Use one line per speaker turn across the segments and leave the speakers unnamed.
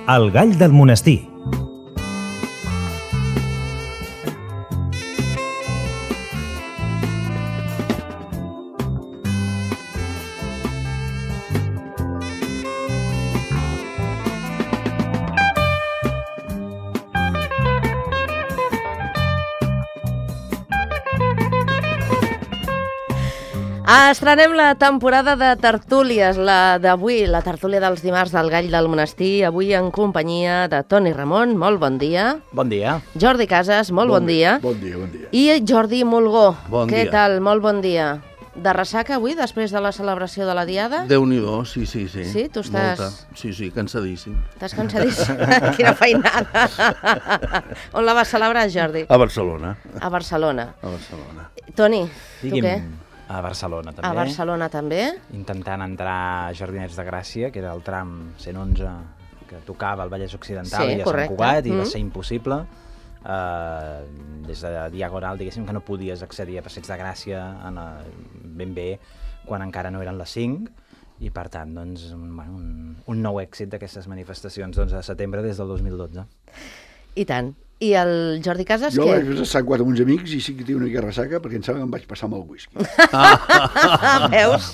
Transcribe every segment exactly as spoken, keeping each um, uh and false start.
El gall del monestir.
Estrenem la temporada de tertúlies, la d'avui, la tertúlia dels dimarts del Gall del Monestir, avui en companyia de Toni Ramon, molt bon dia.
Bon dia.
Jordi Casas, molt bon, bon dia.
Bon dia, bon dia.
I Jordi Mulgó,
bon
què
dia.
tal? Molt bon dia. De ressaca avui, després de la celebració de la Diada?
Déu-n'hi-do, sí, sí, sí.
Sí, tu estàs...
Molta. Sí, sí, cansadíssim.
Estàs cansadíssim? Quina feinada. On la vas celebrar, Jordi?
A Barcelona.
A Barcelona.
A Barcelona.
Toni,
Digui'm,
tu què?
a Barcelona també.
A Barcelona també?
Intentant entrar a Jardinets de Gràcia, que era el tram cent onze que tocava al Vallès Occidental
Sí,
i a
correcte.
Sant Cugat, i
Mm.
va ser impossible. Uh, des de Diagonal, diguéssim, que no podies accedir a Passeig de Gràcia en, uh, ben bé quan encara no eren les cinc, i per tant, doncs, un, bueno, un, un nou èxit d'aquestes manifestacions d'onze de setembre des del dos mil dotze.
I tant. I el Jordi Casas,
Jo
què?
vaig passar Sant Cugat amb uns amics i sí que tinc una mica de ressaca perquè em sembla que em vaig passar amb el whisky.
Veus?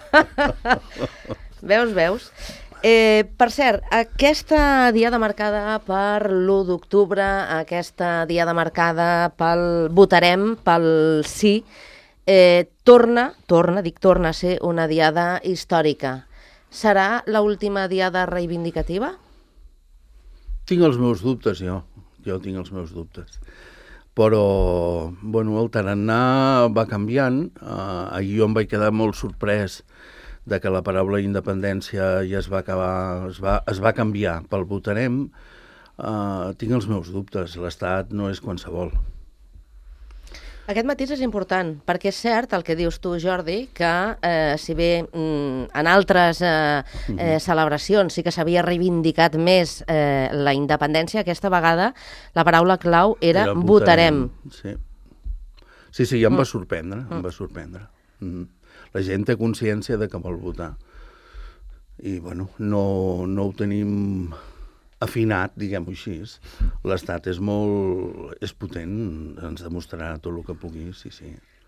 veus, veus? Eh, per cert, aquesta diada marcada per l'u d'octubre, aquesta diada marcada pel votarem, pel sí, eh, torna, torna, dic torna a ser una diada històrica. Serà l'última diada reivindicativa?
Tinc els meus dubtes, jo. Jo tinc els meus dubtes. Però, bueno, el tarannà va canviant. Uh, ahir jo em vaig quedar molt sorprès de que la paraula independència ja es va acabar, es va, es va canviar pel votarem. Uh, tinc els meus dubtes. L'Estat no és qualsevol.
Aquest matís és important, perquè és cert el que dius tu, Jordi, que eh, si bé mm, en altres eh, eh, celebracions sí que s'havia reivindicat més eh, la independència, aquesta vegada la paraula clau era,
Era
votarem.
Sí. sí, sí, ja em va sorprendre, em va sorprendre. Mm. La gent té consciència de que vol votar. I, bueno, no, no ho tenim afinat, diguem-ho així. L'Estat és molt... és potent, ens demostrarà tot el que pugui, sí, sí.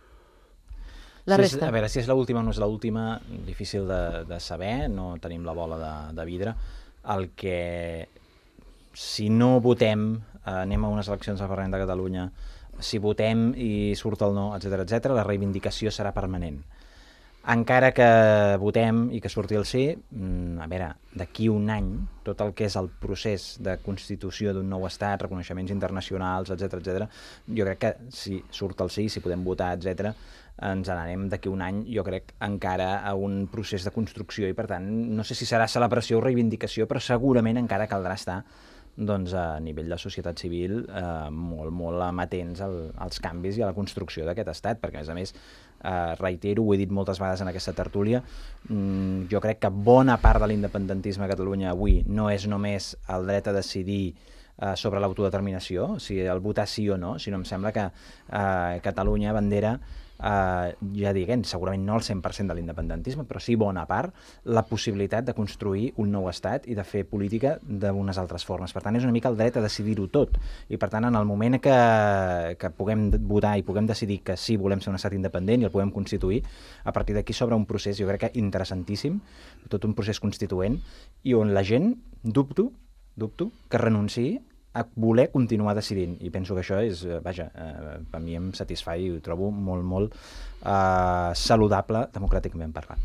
La
Sí,
resta.
a veure, si és l'última o no és l'última, difícil de, de saber, no tenim la bola de, de vidre. El que, si no votem, eh, anem a unes eleccions al Parlament de Catalunya, si votem i surt el no, etcètera, etcètera, la reivindicació serà permanent. Encara que votem i que surti el sí, a veure, d'aquí un any, tot el que és el procés de constitució d'un nou estat, reconeixements internacionals, etcètera, etcètera, jo crec que si surt el sí, si podem votar, etcètera, ens n'anem d'aquí un any, jo crec, encara a un procés de construcció i, per tant, no sé si serà celebració o reivindicació, però segurament encara caldrà estar doncs, a nivell de societat civil eh, molt, molt amatents al, als canvis i a la construcció d'aquest estat, perquè, a més a més, eh, reitero, ho he dit moltes vegades en aquesta tertúlia, mm, jo crec que bona part de l'independentisme a Catalunya avui no és només el dret a decidir eh, sobre l'autodeterminació, o sigui, el votar sí o no, sinó em sembla que eh, Catalunya, bandera, Uh, ja diguem, segurament no el cent per cent de l'independentisme, però sí bona part, la possibilitat de construir un nou estat i de fer política d'unes altres formes. Per tant, és una mica el dret a decidir-ho tot. I per tant, en el moment que, que puguem votar i puguem decidir que sí, volem ser un estat independent i el puguem constituir, a partir d'aquí s'obre un procés, jo crec que interessantíssim, tot un procés constituent, i on la gent, dubto, dubto, que renunciï a voler continuar decidint. I penso que això és, vaja, eh, per mi em satisfà i ho trobo molt, molt eh, saludable democràticament parlant.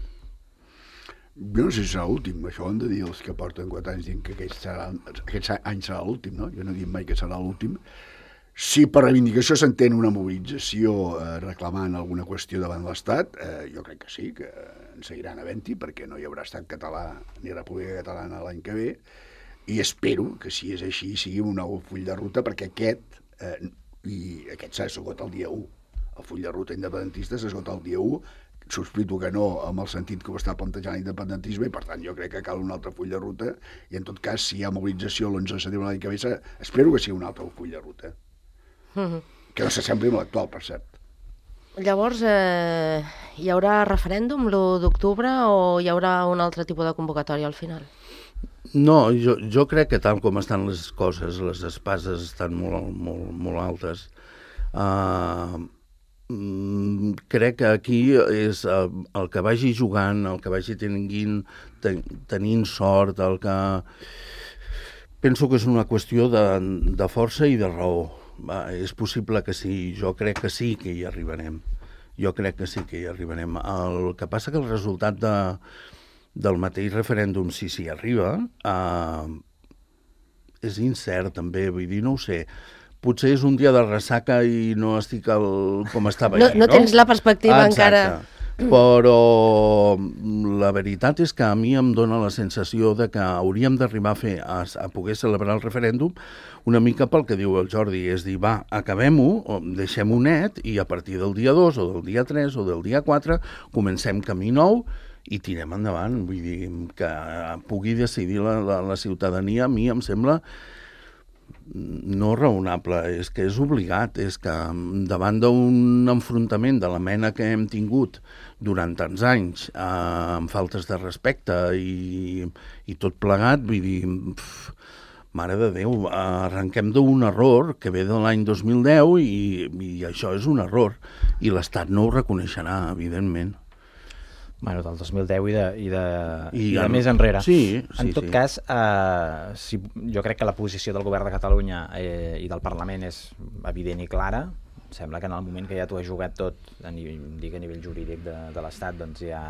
Jo no sé si serà l'últim, això ho han de dir els que porten quatre anys dient que aquest, serà, aquest any serà l'últim, no? Jo no dic mai que serà l'últim. Si per reivindicació s'entén una mobilització eh, reclamant alguna qüestió davant l'Estat, eh, jo crec que sí, que en seguiran havent-hi, perquè no hi haurà estat català ni república catalana l'any que ve, i espero que si és així sigui un nou full de ruta, perquè aquest eh, i aquest s'ha esgotat el dia u. El full de ruta independentista s'ha esgotat el dia u, sospito que no amb el sentit que ho està plantejant l'independentisme, i per tant jo crec que cal un altre full de ruta, i en tot cas si hi ha mobilització l'onze de setembre l'any que ve, espero que sigui un altre full de ruta, mm-hmm. que no s'assembli amb l'actual, per cert.
Llavors, eh, hi haurà referèndum l'u d'octubre o hi haurà un altre tipus de convocatòria al final?
No, jo, jo crec que tal com estan les coses, les espases estan molt, molt, molt altes. Uh, crec que aquí és uh, el que vagi jugant, el que vagi tenint, ten, tenint sort, el que... Penso que és una qüestió de, de força i de raó. Va, és possible que sí, jo crec que sí que hi arribarem. Jo crec que sí que hi arribarem. El que passa que el resultat de... del mateix referèndum, si s'hi arriba, eh, és incert també, vull dir, no ho sé. Potser és un dia de ressaca i no estic el, com estava
no,
ahir,
no? No tens la perspectiva
Exacte.
encara.
Però la veritat és que a mi em dóna la sensació de que hauríem d'arribar a fer, a, a poder celebrar el referèndum una mica pel que diu el Jordi, és dir, va, acabem-ho, deixem-ho net i a partir del dia dos o del dia tres o del dia quatre comencem camí nou i tirem endavant. Vull dir, que pugui decidir la, la, la ciutadania, a mi em sembla no raonable, és que és obligat, és que davant d'un enfrontament de la mena que hem tingut durant tants anys, eh, amb faltes de respecte i, i tot plegat, vull dir, pf, mare de Déu, arrenquem d'un error que ve de l'any dos mil deu i, i això és un error, i l'Estat no ho reconeixerà, evidentment.
Bueno, del dos mil deu i de, i de,
I,
i de
en,
més enrere.
Sí, sí,
en tot
sí.
cas, eh, si, jo crec que la posició del govern de Catalunya eh, i del Parlament és evident i clara. Sembla que en el moment que ja t'ho has jugat tot, a nivell, dic a nivell jurídic de, de l'Estat, doncs ja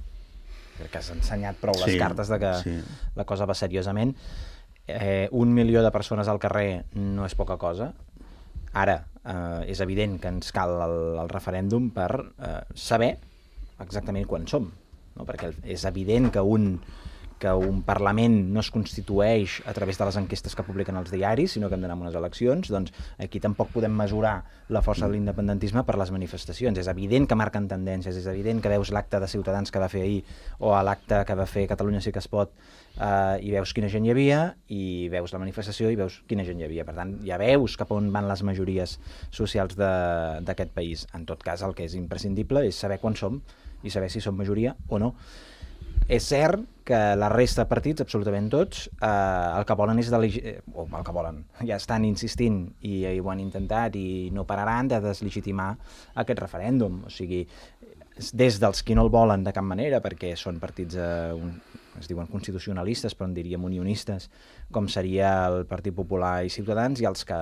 crec que has ensenyat prou les
Sí,
cartes de que
sí.
la cosa va seriosament. Eh, un milió de persones al carrer no és poca cosa. Ara, eh, és evident que ens cal el, el referèndum per eh, saber exactament quan som, no? Perquè és evident que un, que un Parlament no es constitueix a través de les enquestes que publiquen els diaris, sinó que hem d'anar a unes eleccions, doncs aquí tampoc podem mesurar la força de l'independentisme per les manifestacions. És evident que marquen tendències, és evident que veus l'acte de Ciutadans que va fer ahir o l'acte que va fer Catalunya sí que es pot eh, i veus quina gent hi havia, i veus la manifestació i veus quina gent hi havia. Per tant, ja veus cap on van les majories socials d'aquest país. En tot cas, el que és imprescindible és saber quan som i saber si som majoria o no. És cert que la resta de partits, absolutament tots, eh, el que volen és de, o el que volen, ja estan insistint i, i ho han intentat i no pararan de deslegitimar aquest referèndum. O sigui, des dels qui no el volen de cap manera, perquè són partits eh, un, es diuen constitucionalistes, però en diríem unionistes, com seria el Partit Popular i Ciutadans, i els que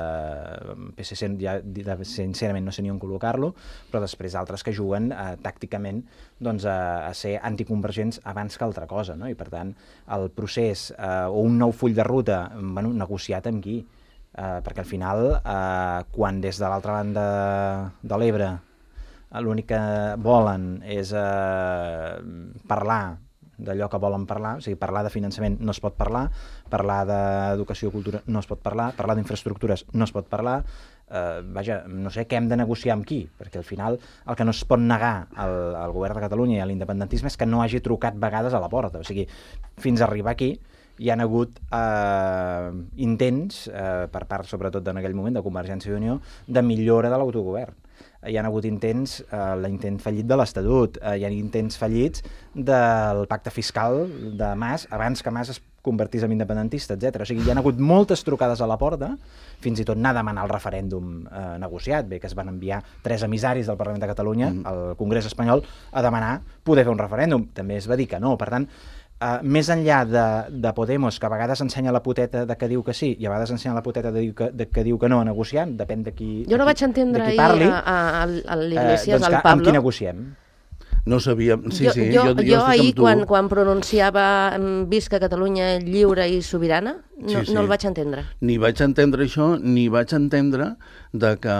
P S C ja sincerament no sé ni on col·locar-lo, però després altres que juguen eh, tàcticament doncs, a, a ser anticonvergents abans que altra cosa, no? I per tant el procés eh, o un nou full de ruta, bueno, negociat amb qui? Eh, perquè al final eh, quan des de l'altra banda de l'Ebre l'únic que volen és eh, parlar d'allò que volen parlar, o sigui, parlar de finançament no es pot parlar, parlar d'educació i cultura no es pot parlar, parlar d'infraestructures no es pot parlar, eh, vaja, no sé què hem de negociar amb qui, perquè al final el que no es pot negar al, al govern de Catalunya i a l'independentisme és que no hagi trucat vegades a la porta, o sigui, fins a arribar aquí hi ha hagut eh, intents, eh, per part sobretot en aquell moment de Convergència i Unió, de millora de l'autogovern. Hi ha hagut intents, eh, l'intent fallit de l'Estatut, eh, hi ha intents fallits del pacte fiscal de Mas, abans que Mas es convertís en independentista, etcètera. O sigui, hi ha hagut moltes trucades a la porta, fins i tot anar a demanar el referèndum eh, negociat, bé que es van enviar tres emissaris del Parlament de Catalunya mm. al Congrés espanyol a demanar poder fer un referèndum. També es va dir que no. Per tant, Uh, més enllà de, de Podemos, que a vegades ensenya la poteta de que diu que sí i a vegades ensenya la poteta de, que, de que diu que no a negociar, depèn de qui,
jo no
de
vaig entendre
de qui parli,
ahir a, a, a l'Iglesias,
eh, doncs
al
que,
Pablo.
amb qui negociem?
No sabia... Sí,
jo,
sí,
jo,
jo, jo,
jo
estic
ahir,
amb tu.
quan, quan pronunciava Visca Catalunya lliure i sobirana, no,
Sí, sí.
no el vaig entendre.
Ni vaig entendre això, ni vaig entendre de que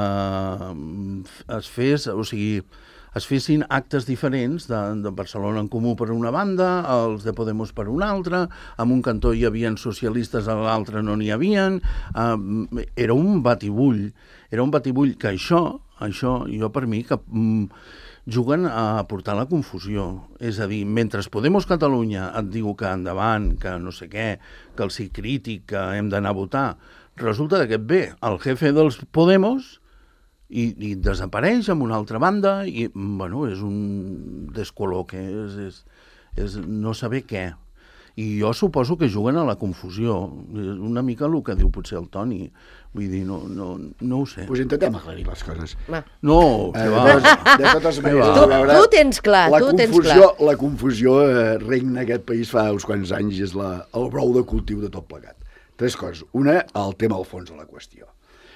es fes, o sigui, es fessin actes diferents de, de Barcelona en Comú per una banda, els de Podemos per una altra, en un cantó hi havia socialistes, a l'altre no n'hi havien, uh, era un batibull, era un batibull que això, això, jo per mi, que um, juguen a portar la confusió. És a dir, mentre Podemos Catalunya et diu que endavant, que no sé què, que el sí crític, que hem d'anar a votar, resulta que ve el jefe dels Podemos i, i desapareix amb una altra banda i, bueno, és un descol·loque, és, és, és no saber què. I jo suposo que juguen a la confusió. Una mica el que diu potser el Toni. Vull dir, no, no, no ho sé.
Doncs pues intentem aclarir les coses.
Va.
No,
Eh,
que va.
de, de totes maneres,
Tu,
a veure,
tu tens clar,
la
tu tens
confusió,
clar.
la confusió eh, regna en aquest país fa uns quants anys i és la, el brou de cultiu de tot plegat. Tres coses. Una, el tema al fons de la qüestió.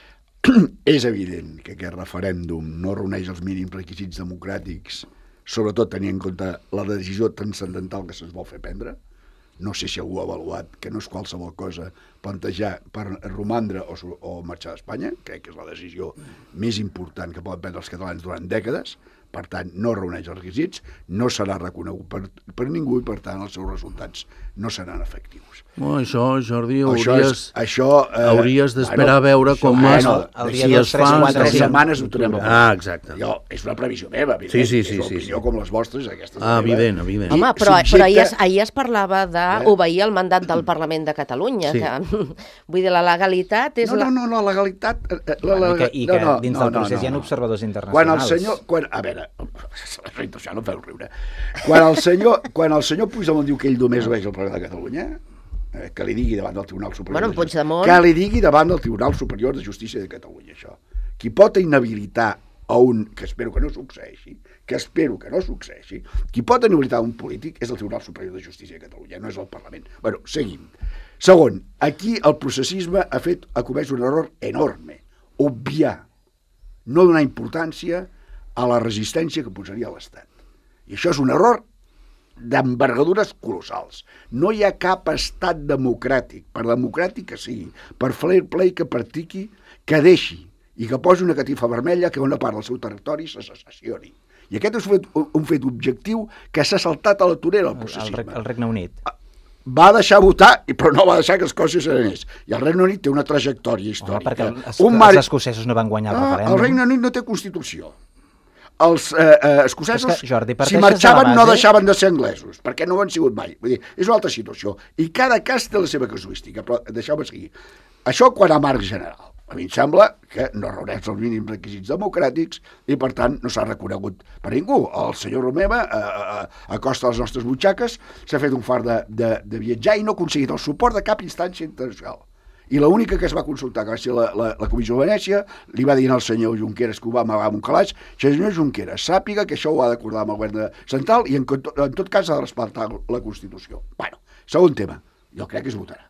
És evident que aquest referèndum no reuneix els mínims requisits democràtics, sobretot tenint en compte la decisió transcendental que se'ns vol fer prendre. No sé si algú ha avaluat que no és qualsevol cosa plantejar per romandre o, o marxar d'Espanya. Crec que és la decisió més important que poden prendre els catalans durant dècades. Per tant, no reuneix els requisits, no serà reconegut per, per ningú i, per tant, els seus resultats no seran efectius.
Oh, això, Jordi,
Això
hauries,
és- això, eh,
hauries d'esperar
bueno,
a veure
això,
com
bueno,
es,
el dia
si
dos,
es
tres,
fa...
quatre,
Tres
sí.
setmanes ho tornem a veure.
Ah, exacte.
Jo, és una previsió meva, evident.
Sí, sí, sí,
És una
sí,
opinió
sí.
com les vostres, aquesta és
Ah,
la meva.
evident, evident.
I
Home, però,
subjecte-
però ahir, es, ahir es parlava d'obeir
Eh?
el mandat del Parlament de Catalunya.
Sí.
Que, vull dir, la legalitat és
No,
la...
no, no, la legalitat... eh, eh, La,
I que, i que
no, no,
dins
no,
del
no,
procés
no,
hi ha
no.
observadors
Quan
internacionals.
el senyor... Quan, a veure, això no em feu riure. Quan el senyor, quan el senyor Puigdemont diu que ell només veig el Parlament de Catalunya, eh, que li digui davant del Tribunal Superior...
Bueno,
de Justícia-
Puigdemont-
Que li digui davant del Tribunal Superior de Justícia de Catalunya, això. Qui pot inhabilitar a un... que espero que no succeeixi, que espero que no succeeixi, qui pot inhabilitar un polític és el Tribunal Superior de Justícia de Catalunya, no és el Parlament. Bueno, seguim. Segon, aquí el processisme ha fet, ha comès un error enorme. Obviar, no donar importància a la resistència que posaria l'Estat. I això és un error d'envergadures colossals. No hi ha cap estat democràtic, per democràtic que sigui, per fair play que practiqui, que deixi i que posi una catifa vermella que una part del seu territori se secessioni. I aquest és un fet, un fet objectiu que s'ha saltat a la torera al
El, el,
processisme.
Reg- el Regne Unit.
Va deixar votar, però no va deixar que Escòcia s'anés. I el Regne Unit té una trajectòria
Home,
històrica.
perquè els,
un
els
mar...
escocesos no van guanyar el
Ah,
referèndum.
el Regne Unit no té Constitució. Els eh, eh, escocesos,
És que, Jordi,
si
parteixes de la
marxaven,
base-
no deixaven de ser anglesos, perquè no ho han sigut mai. Vull dir, és una altra situació. I cada cas té la seva casuística, però deixeu-me seguir. Això quan a marc general. A mi em sembla que no reuneix els mínims requisits democràtics i, per tant, no s'ha reconegut per ningú. El senyor Romeva, a, a, a costa de les nostres butxaques, s'ha fet un far de, de, de viatjar i no ha aconseguit el suport de cap instància internacional. I l'única que es va consultar, que va ser la, la, la Comissió de Venècia, li va dir al senyor Junqueras, que ho va amagar amb un calaix, que el senyor Junqueras sàpiga que això ho ha d'acordar amb el govern de central i en, en tot cas ha de respectar la Constitució. Bueno, segon tema, jo crec que es votarà.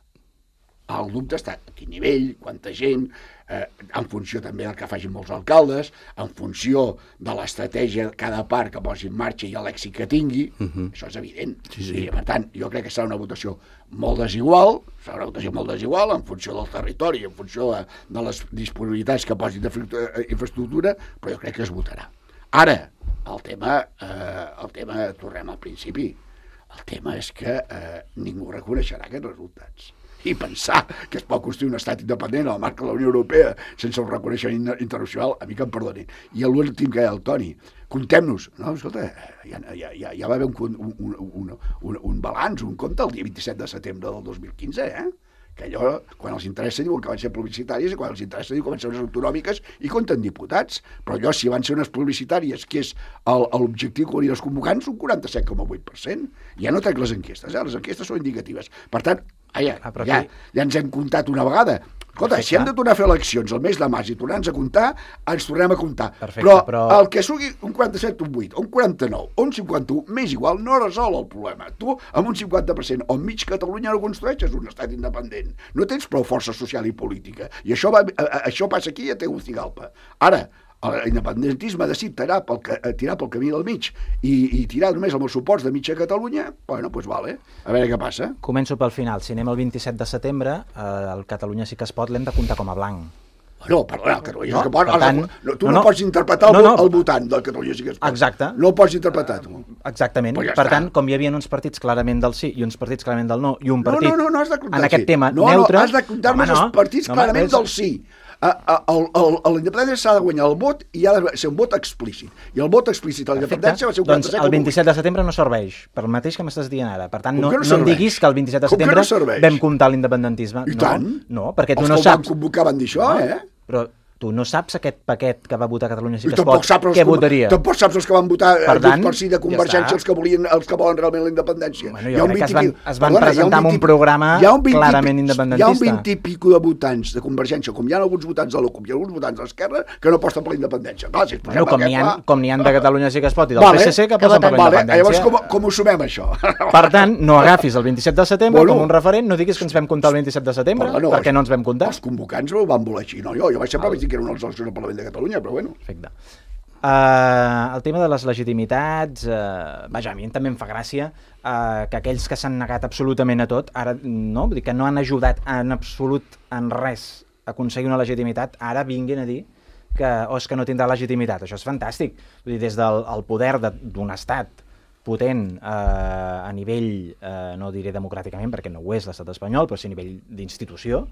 El dubte està a quin nivell, quanta gent, eh, en funció també del que facin molts alcaldes, en funció de l'estratègia de cada part que posi en marxa i l'èxit que tingui, uh-huh. Això és evident.
Sí, sí.
I, per tant, jo crec que serà una votació molt desigual, serà una votació molt desigual en funció del territori, en funció de, de les disponibilitats que posin d'infraestructura, però jo crec que es votarà. Ara, el tema, eh, el tema, tornem al principi, el tema és que eh, ningú reconeixerà aquests resultats. I pensar que es pot construir un estat independent al marc de la Unió Europea sense un reconeixement internacional, a mi que em perdonin. I l'últim que deia el Toni, comptem-nos. No, escolta, ja, ja, ja, ja va haver un, un, un, un, un balanç, un compte el dia vint-i-set de setembre del dos mil quinze, eh? Que allò, quan els interessa, diuen que van ser publicitàries, i quan els interessa, diuen que van ser unes autonòmiques i compten diputats. Però allò, si van ser unes publicitàries, que és l'objectiu que volien els convocants, un quaranta-set coma vuit per cent. Ja no trec les enquestes, eh? Les enquestes són indicatives. Per tant, ja,
Ah, però
ja,
aquí-
ja ens hem comptat una vegada. Escolta,
Perfecte.
si hem de tornar a fer eleccions el mes de març i tornar-nos a comptar, ens tornem a comptar.
Perfecte,
però,
però-
el que sigui un quaranta-set, un vuit, un quaranta-nou, o un cinquanta-u, m'és igual, no resol el problema. Tu, amb un cinquanta per cent o mig Catalunya no construeixes un estat independent. No tens prou força social i política. I això, va, a, a, això passa aquí a Tegucigalpa. Ara, l'independentisme decidit tirar pel, tirar pel camí del mig i, i tirar només amb els suports de mitja Catalunya, bueno, doncs vale, a veure què passa.
Començo pel final. Si anem el vint-i-set de setembre, eh, el Catalunya sí que es pot l'hem de comptar com a blanc.
No, perdona, el Catalunya
No,
sí que pot,
per tant,
no, tu
no,
no,
no.
pots interpretar el,
No, no.
el votant del Catalunya sí que es pot.
Exacte.
No ho pots interpretar, tu.
Exactament.
Pues ja
per
està.
tant, com hi havia uns partits clarament del sí i uns partits clarament del no, i un
No,
partit
no, no, no has de comptar
en aquest
sí.
tema
no,
neutre...
No, has de comptar-nos
Home, no.
els partits
No, home,
clarament
és-
del sí. A, a, a, a, a la independència s'ha de guanyar el vot i ha de ser un vot explícit. I el vot explícit a la
Perfecte.
independència va ser un
Doncs
quaranta-set
el
coma vuit.
vint-i-set de setembre no serveix, per el mateix que m'estàs dient ara. Per tant,
Com
no,
que no
no em
serveix?
diguis que el vint-i-set de
Com que
setembre
no serveix?
vam comptar l'independentisme.
I
no,
tant.
No, perquè tu
Els
no
que ho van
saps...
convocar van dir això,
no,
eh?
Però tu no saps aquest paquet que va votar Catalunya Sí
I
que es
tampoc
pot,
saps els
què
com-
votaria?
Tampoc saps els que van votar
Per
Junts
tant,
per Sí de
ja
Convergència,
està.
els que volien, els que volen realment la independència.
Bueno,
Hi ha
jo
un
crec que es
vint i
van,
pico-
es van
Perdona, hi ha
presentar amb
vint
un
i-
programa
hi ha un vint i-
clarament
Hi ha un
independentista.
vint i pico de votants de Convergència, com hi ha alguns votants de la CUP i alguns votants de l'Esquerra, que no aposten per la independència. Clar, si
Bueno, com n'hi ha, com n'hi ha de Catalunya Sí que es pot i del
Vale,
P S C que
que
posen per la
Vale, llavors
independència.
com, com ho sumem, això?
Per tant, no agafis el vint-i-set de setembre
Bueno.
com un referent, no diguis que ens vam comptar el vint-i-set de setembre,
Perdona,
perquè no ens vam comptar.
Els convocants ho van voler així, no jo. Jo vaig sempre vaig dir que eren unes eleccions al Parlament de Catalunya, però bueno.
Perfecte. Uh, el tema de les legitimitats, uh, vaja, a mi també em fa gràcia uh, que aquells que s'han negat absolutament a tot, ara no, vull dir que no han ajudat en absolut en res a aconseguir una legitimitat, ara vinguin a dir que, oh, és que no tindrà legitimitat. Això és fantàstic. Vull dir, des del el poder d'un estat potent eh, a nivell, eh, no diré democràticament, perquè no ho és l'estat espanyol, però sí a nivell d'institució,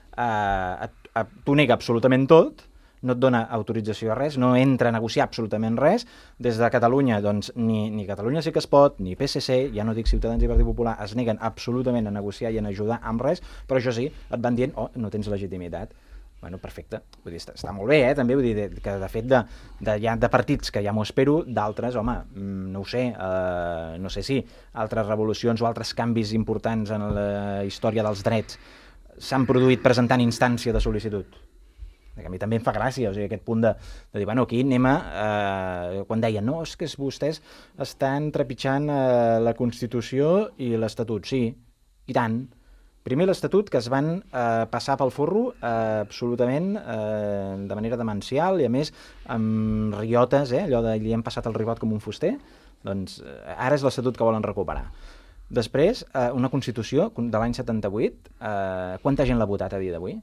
eh, t'ho nega absolutament tot, no et dona autorització a res, no entra a negociar absolutament res. Des de Catalunya, doncs, ni, ni Catalunya Sí que es pot, ni P S C, ja no dic Ciutadans i Partit Popular, es neguen absolutament a negociar i a ajudar amb res, però això sí, et van dient, oh, no tens legitimitat. Bueno, perfecte, vull dir, està, està molt bé, eh, també, vull dir, de, que de fet de, de, ja de partits que ja m'ho espero, d'altres, home, no ho sé, eh, no sé si altres revolucions o altres canvis importants en la història dels drets s'han produït presentant instància de sol·licitud. Que a mi també em fa gràcia, o sigui, aquest punt de, de dir, bueno, aquí anem a... Eh, quan deien, no, és que vostès estan trepitjant eh, la Constitució i l'Estatut. Sí, i tant. Primer l'Estatut, que es van eh, passar pel forro eh, absolutament eh, de manera demencial i, a més, amb riotes, eh, allò de li hem passat el ribot com un fuster, doncs eh, ara és l'Estatut que volen recuperar. Després, eh, una Constitució de l'any setanta-vuit, eh, quanta gent l'ha votat a dia d'avui?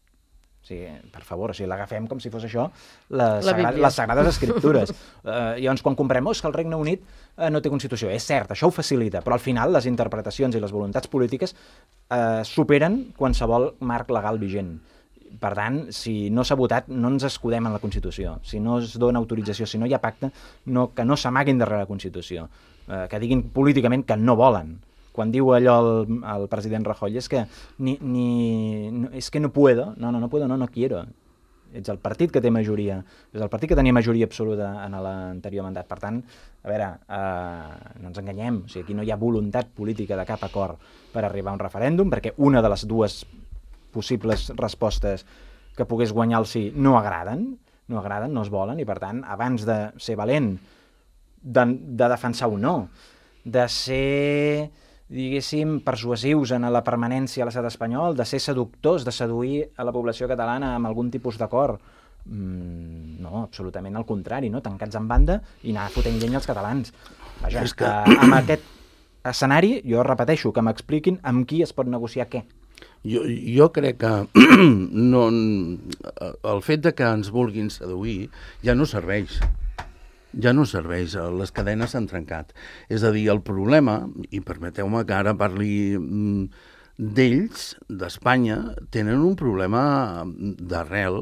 O sigui, per favor, o sigui, l'agafem com si fos això les,
La
sagra
Bíblia.
les Sagrades Escriptures. Uh, llavors, quan comprem, oh, és que el Regne Unit uh, no té Constitució. És cert, això ho facilita, però al final les interpretacions i les voluntats polítiques uh, superen qualsevol marc legal vigent. Per tant, si no s'ha votat, no ens escudem en la Constitució. Si no es dona autorització, si no hi ha pacte, no, que no s'amaguin darrere la Constitució. Uh, que diguin políticament que no volen. Quan diu allò el, el president Rajoy, és que ni, ni, no, és que no puedo, no, no, no puedo, no, no quiero. Ets el partit que té majoria, és el partit que tenia majoria absoluta en l'anterior mandat. Per tant, a veure, eh, no ens enganyem, o sigui, aquí no hi ha voluntat política de cap acord per arribar a un referèndum, perquè una de les dues possibles respostes que pogués guanyar el sí no agraden, no agraden, no es volen, i per tant, abans de ser valent, de, de defensar un no, de ser, diguéssim, persuasius en la permanència a l'estat espanyol, de ser seductors, de seduir a la població catalana amb algun tipus d'acord. Mm, no, absolutament al contrari, no? Tancats en banda i anar fotent llenya als catalans. Vaja, és que... eh, amb aquest escenari, jo repeteixo, que m'expliquin amb qui es pot negociar què.
Jo, jo crec que no, el fet de que ens vulguin seduir ja no serveix. Ja no serveix, les cadenes s'han trencat. És a dir, el problema, i permeteu-me que ara parli d'ells, d'Espanya, tenen un problema d'arrel.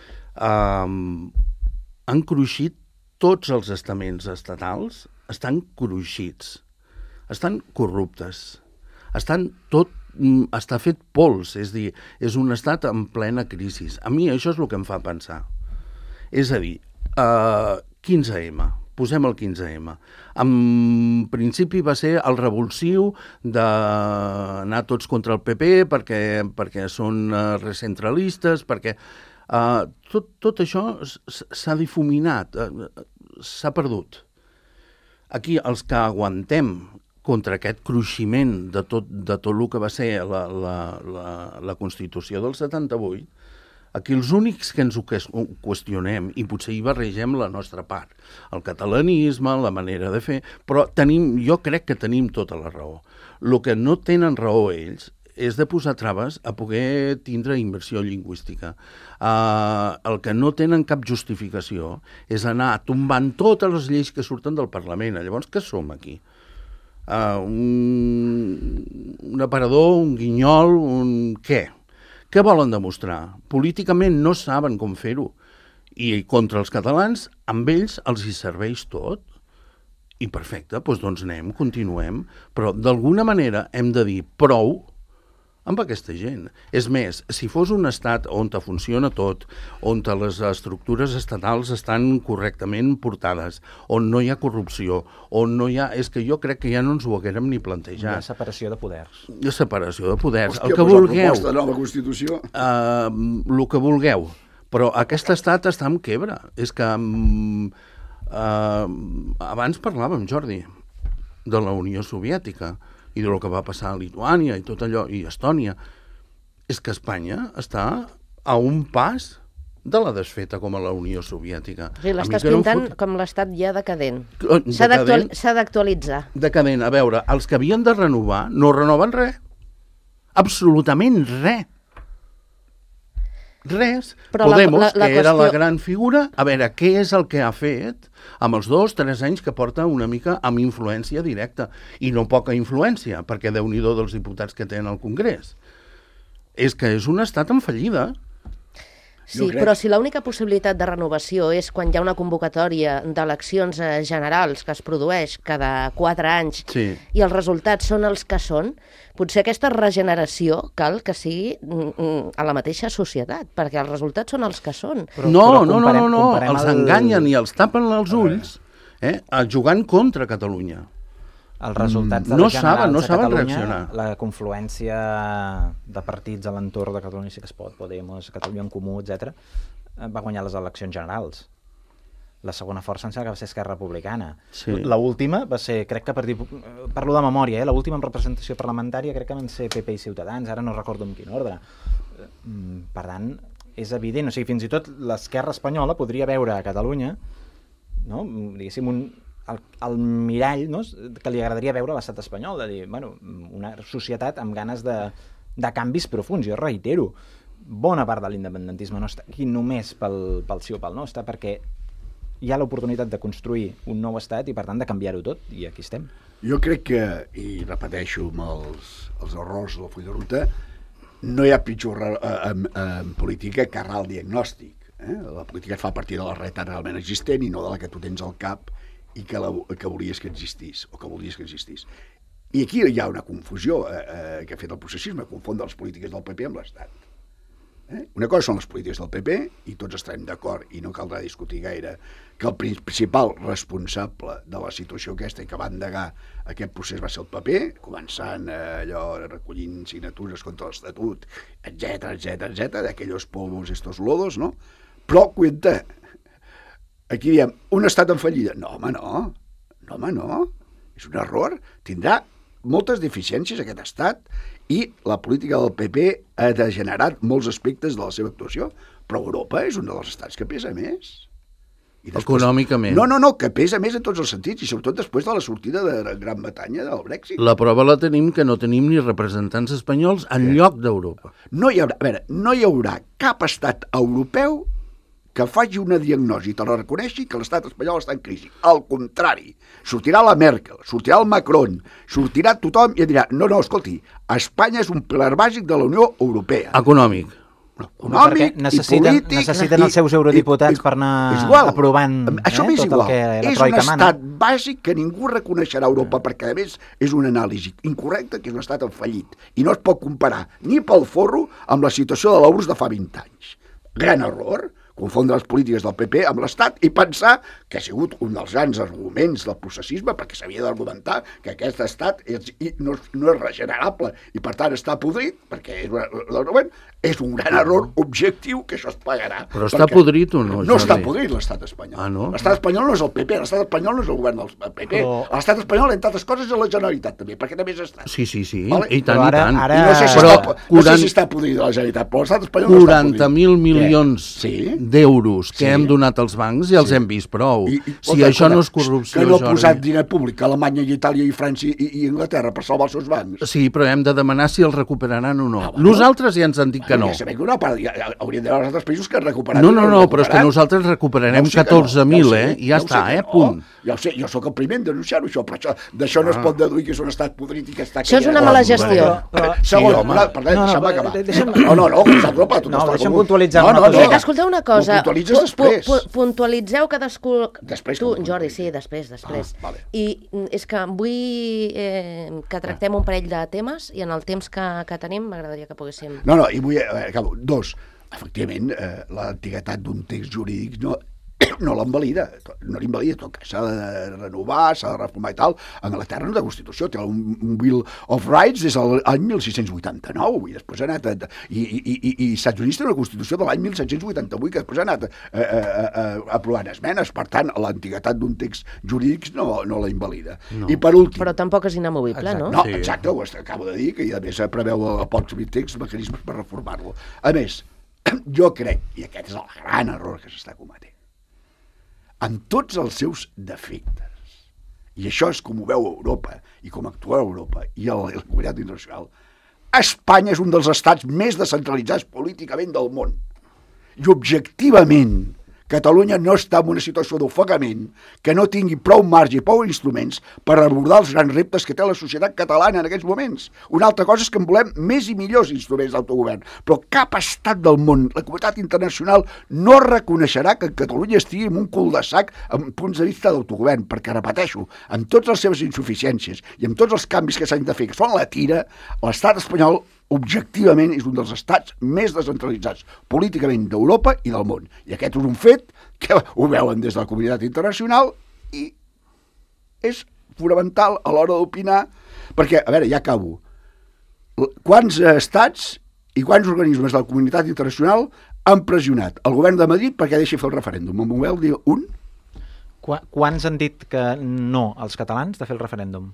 Um, han cruixit tots els estaments estatals, estan cruixits, estan corruptes, estan tot, està fet pols, és a dir, és un estat en plena crisi. A mi això és el que em fa pensar. És a dir, uh, quinze eme, posem el quinze eme. En principi va ser el revulsiu d'anar tots contra el P P perquè, perquè són uh, recentralistes, perquè uh, tot, tot això s'ha difuminat, uh, s'ha perdut. Aquí els que aguantem contra aquest cruiximent de tot, de tot el que va ser la, la, la, la Constitució del setanta-vuit, aquí els únics que ens ho qüestionem, i potser hi barregem la nostra part, el catalanisme, la manera de fer, però tenim, jo crec que tenim tota la raó. El que no tenen raó ells és de posar traves a poder tindre inversió lingüística. Uh, el que no tenen cap justificació és anar tombant totes les lleis que surten del Parlament. Llavors, què som aquí? Uh, un, un aparador, un guinyol, un què? Què volen demostrar? Políticament no saben com fer-ho. I contra els catalans, amb ells els hi serveix tot. I perfecte, doncs, doncs anem, continuem. Però d'alguna manera hem de dir prou amb aquesta gent. És més, si fos un estat on te funciona tot, on te les estructures estatals estan correctament portades, on no hi ha corrupció, on no hi ha... És que jo crec que ja no ens ho haguérem ni plantejat.
Hi ha separació de poders.
Hi ha separació de poders.
Hòstia,
el que
pues
vulgueu.
La proposta de nova Constitució...
Uh, el que vulgueu. Però aquest estat està en quebra. És que... Um, uh, abans parlàvem, Jordi, de la Unió Soviètica i del que va passar a Lituània i tot allò, i Estònia. És que Espanya està a un pas de la desfeta com a la Unió Soviètica.
O sigui, l'estàs pintant fot... com l'estat ja decadent. S'ha
Decadent.
d'actualitzar.
Decadent. A veure, els que havien de renovar no renoven res. Absolutament res. Res.
Però
Podemos,
la, la, la
que era
qüestió...
la gran figura, a veure, què és el que ha fet amb els dos, tres anys que porta una mica amb influència directa, i no poca influència, perquè Déu-n'hi-do dels diputats que tenen al Congrés. És que és un estat en fallida.
Sí, però si l'única possibilitat de renovació és quan hi ha una convocatòria d'eleccions eh, generals que es produeix cada quatre anys
Sí.
i els resultats són els que són, potser aquesta regeneració cal que sigui mm, a la mateixa societat, perquè els resultats són els que són.
Però,
no,
però
no, no, no, no, els
el...
enganyen i els tapen els ulls eh, jugant contra Catalunya.
Els resultats de
no
les
saben,
generals
no
a
saben
Catalunya,
reaccionar.
la confluència de partits a l'entorn de Catalunya Sí que es pot, Podemos, Catalunya en Comú, etcètera, va guanyar les eleccions generals. La segona força em sembla que va ser Esquerra Republicana.
Sí.
L'última va ser, crec que per dir, parlo de memòria, eh? l'última en representació parlamentària crec que van ser P P i Ciutadans, ara no recordo en quin ordre. Per tant, és evident, o sigui, fins i tot l'esquerra espanyola podria veure a Catalunya, no? diguéssim, un El, el mirall, no? que li agradaria veure a l'estat espanyol, de dir, bueno, una societat amb ganes de, de canvis profuns. Jo reitero, bona part de l'independentisme no està aquí només pel, pel sí o pel no, està perquè hi ha l'oportunitat de construir un nou estat i per tant de canviar-ho tot, i aquí estem.
Jo crec que, i repeteixo amb els, els errors del full de ruta, no hi ha pitjor en, en política que errar el diagnòstic. Eh? La política es fa a partir de la realitat realment existent i no de la que tu tens al cap i que, la, que volies que existís, o que volies que existís. I aquí hi ha una confusió eh, eh, que ha fet el processisme, confondre les polítiques del P P amb l'Estat. Eh? Una cosa són les polítiques del P P, i tots estarem d'acord, i no caldrà discutir gaire, que el principal responsable de la situació aquesta i que va endegar aquest procés va ser el P P, començant eh, allò recollint signatures contra l'Estatut, etcètera, etcètera, etcètera, d'aquells polvos, estos lodos, no? Però, cuenta, aquí diem, un estat en fallida. No, home, no. No, home, no. És un error. Tindrà moltes deficiències aquest estat i la política del P P ha degenerat molts aspectes de la seva actuació, però Europa és un dels estats que pesa més. I després,
econòmicament.
No, no, no, que pesa més en tots els sentits, i sobretot després de la sortida de la Gran Bretanya del Brexit.
La prova la tenim que no tenim ni representants espanyols en lloc d'Europa.
No hi haurà, a veure, no hi haurà cap estat europeu que faci una diagnosi i te la reconeixi que l'estat espanyol està en crisi. Al contrari, sortirà la Merkel, sortirà el Macron, sortirà tothom i dirà, no, no, escolti, Espanya és un pilar bàsic de la Unió Europea.
Econòmic.
Econòmic
necessiten,
i polític.
Necessiten els seus eurodiputats i, i, per anar
igual,
aprovant
això
eh,
és
tot
igual.
el que la
és
Troika
un
mana.
estat bàsic que ningú reconeixerà a Europa, perquè a més és una anàlisi incorrecta, que és un estat fallit. I no es pot comparar ni pel forro amb la situació de l'U R S S de fa vint anys. Gran error, confondre les polítiques del P P amb l'Estat i pensar que ha sigut un dels grans arguments del processisme, perquè s'havia d'argumentar que aquest estat és, no, no és regenerable i per tant està podrit, perquè és, és un gran error objectiu que això es pagarà.
Però està podrit o no?
No està podrit l'estat espanyol.
Ah, no?
L'estat espanyol no és el P P, l'estat espanyol no és el govern del P P. Però... L'estat espanyol, entre altres coses, és la Generalitat també, perquè també és estat.
Sí, sí, sí,
vale?
i tant,
ara,
i tant.
Ara...
I no sé si,
però
està, no quaranta... sé si està podrida la Generalitat, però l'estat espanyol no està podrit.
quaranta mil milions
sí?
d'euros que
Sí.
hem donat als bancs i els
Sí.
hem vist prou.
I, i,
si això no és corrupció,
que no ha
Jordi.
posat diner públic a Alemanya i Itàlia i França i, i Anglaterra per salvar els seus bancs.
Sí, però hem de demanar si els recuperaran o no.
Ah, bueno.
Nosaltres ja ens han dit que no?
Ja sabem que una part, ja, ja, haurien d'haver els altres països que han recuperat.
No, no, no, però és que nosaltres recuperarem catorze mil, no, ja eh? I ja està, eh? Punt.
Ja ho sé, jo sóc el primer en denunciar-ho, això, però això, d'això no es pot deduir que és un estat podrit i que està...
Això és una mala gestió.
Segon, per tant, deixa'm acabar. No, no, no,
no, deixa'm puntualitzar una
cosa. Escolteu una cosa.
Ho puntualitzes després.
Puntualitzeu cadascú...
Després.
Tu, Jordi, sí, després, després. I és que vull que tractem un parell de temes i en el temps que tenim m'agradaria que poguéssim...
No, no, i vull... Acabo. Dos, efectivament, l'antiguitat d'un text jurídic no... no l'envalida, no l'invalida, tot que s'ha de renovar, s'ha de reformar i tal. Anglaterra no té Constitució, té un, un Bill of Rights des de l'any mil sis-cents vuitanta-nou, i després ha anat... A, i, i, i, i Estats Units té una Constitució de l'any mil set-cents vuitanta-vuit, que després ha anat a, a, a, a, aprovant esmenes, per tant, l'antiguitat d'un text jurídic no, no la invalida. No. I per últim...
Però tampoc és inamovible,
exacte.
No?
No, exacte, ho acabo de dir, que a més preveu el pròxim text mecanismes per reformar-lo. A més, jo crec, i aquest és el gran error que s'està cometent, amb tots els seus defectes, i això és com ho veu Europa, i com actua Europa, i la comunitat internacional, Espanya és un dels estats més descentralitzats políticament del món. I objectivament, Catalunya no està en una situació d'ofegament que no tingui prou marge i prou instruments per abordar els grans reptes que té la societat catalana en aquests moments. Una altra cosa és que en volem més i millors instruments d'autogovern, però cap estat del món, la comunitat internacional, no reconeixerà que Catalunya estigui en un cul de sac amb punts de vista d'autogovern, perquè, repeteixo, amb totes les seves insuficiències i amb tots els canvis que s'han de fer, que són la tira, l'estat espanyol objectivament és un dels estats més descentralitzats políticament d'Europa i del món. I aquest és un fet que ho veuen des de la comunitat internacional i és fonamental a l'hora d'opinar, perquè, a veure, ja acabo, quants estats i quants organismes de la comunitat internacional han pressionat el govern de Madrid perquè deixi fer el referèndum? Em voleu dir un?
Quants han dit que no als catalans de fer el referèndum?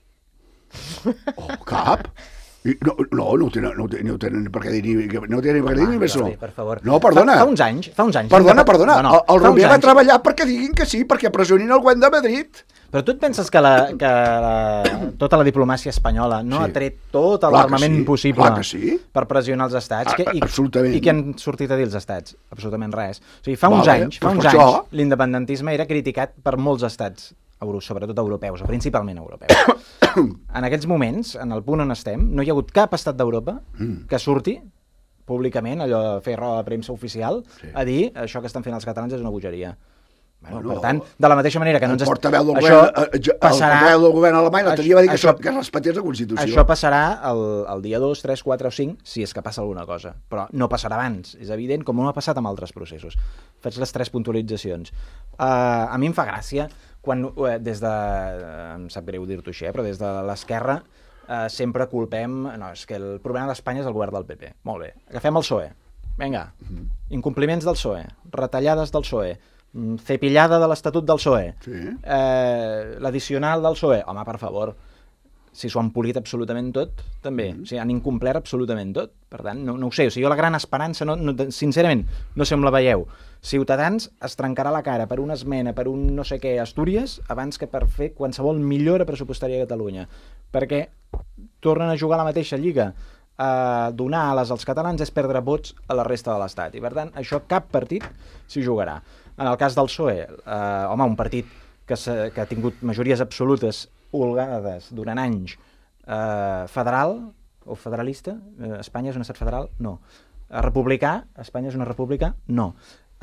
Oh, cap? No, no, no ho tenen, no ho tenen, no ho tenen per què dir ni, no ho tenen per què dir ni més no.
Per favor.
No, perdona.
Fa, fa uns anys, fa uns anys.
Perdona, perdona. No, no, el Romer va treballar perquè diguin que sí, perquè pressionin el govern de Madrid.
Però tu et penses que, la, que la, tota la diplomàcia espanyola no sí. ha tret tot l'armament
sí,
possible
sí.
per pressionar els estats?
A,
que, i,
absolutament.
I què han sortit a dir els estats? Absolutament res. O sigui, fa uns vale, anys, fa uns anys l'independentisme era criticat per molts estats, sobretot europeus, o principalment europeus. En aquests moments, en el punt on estem, no hi ha hagut cap estat d'Europa mm. que surti públicament, allò de fer roda de premsa oficial, sí. a dir això que estan fent els catalans és una bogeria. Bueno, no, per tant, de la mateixa manera que no ens...
El portaveu del això govern, passarà, el portaveu del govern alemany l'altre dia va dir que, això, que respetés la Constitució.
Això passarà el, el dia dos, tres, quatre o cinc, si és que passa alguna cosa. Però no passarà abans, és evident, com no ha passat amb altres processos. Faig les tres puntualitzacions. Uh, a mi em fa gràcia quan, uh, des de... em sap greu dir-t'ho així, eh, però des de l'esquerra uh, sempre culpem... No, és que el problema d'Espanya és el govern del P P. Molt bé. Agafem el P S O E. Vinga. Mm-hmm. Incompliments del P S O E. Retallades del P S O E. Cepillada de l'Estatut del P S O E, sí. eh, l'addicional del P S O E, home, per favor, si s'ho han polit absolutament tot, també, mm. o sigui, han incomplert absolutament tot, per tant, no, no ho sé, o sigui, jo la gran esperança, no, no, sincerament, no sé on la veieu, Ciutadans es trencarà la cara per una esmena, per un no sé què, Astúries, abans que per fer qualsevol millora pressupostària a Catalunya, perquè tornen a jugar a la mateixa lliga, Uh, donar ales als catalans és perdre vots a la resta de l'Estat. I per tant, això cap partit s'hi jugarà. En el cas del P S O E, uh, home, un partit que, que ha tingut majories absolutes holgades durant anys, uh, federal o federalista, uh, Espanya és un estat federal? No. Uh, republicà, Espanya és una república? No.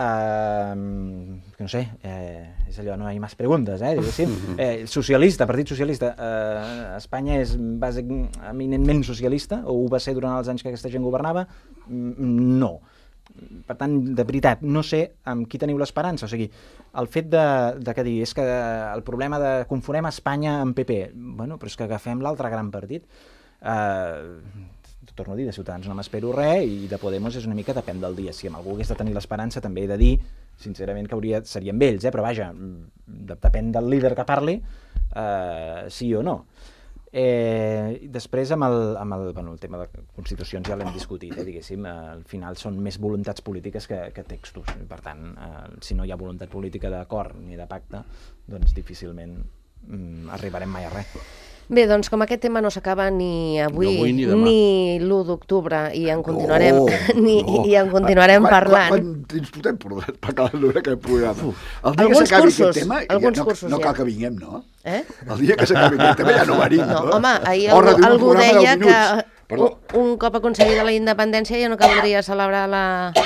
Uh, no sé, eh, és allò, no hi ha més preguntes, eh, diguéssim. Eh, socialista, Partit Socialista, eh, Espanya és bàsic, eminentment socialista, o ho va ser durant els anys que aquesta gent governava? No. Per tant, de veritat, no sé amb qui teniu l'esperança. O sigui, el fet de, de que dir, és que el problema de confonem Espanya amb P P, bueno, però és que agafem l'altre gran partit. Eh... torno a dir, de Ciutadans no m'espero res i de Podemos és una mica depèn del dia. Si amb algú hagués de tenir l'esperança també he de dir, sincerament, que hauria, seria amb ells, eh? Però vaja, de, depèn del líder que parli, eh, sí o no. Eh, després amb el, amb el, bueno, el tema de constitucions ja l'hem discutit, eh, diguéssim, eh, al final són més voluntats polítiques que, que textos, per tant, eh, si no hi ha voluntat política d'acord ni de pacte, doncs difícilment mm, arribarem mai a res.
Bé, doncs com aquest tema no s'acaba ni avui,
No avui ni demà.
ni l'u d'octubre, i en continuarem,
No,
ni,
no.
i en continuarem
Quan-
parlant.
Quan, quan ens portem per, per cada l'hora aquest programa? El dia
Alguns
que s'acabi
cursos,
aquest tema,
alguns
ja, no,
cursos
no
ja.
cal que vinguem, no?
Eh?
El dia que s'acabi aquest tema ja no venim,
No,
no?
home, ahir
O
algú,
reduïm el
algú
programa a deu
deia que
minuts. Perdó.
un, un cop aconseguida la independència ja no caldria celebrar la,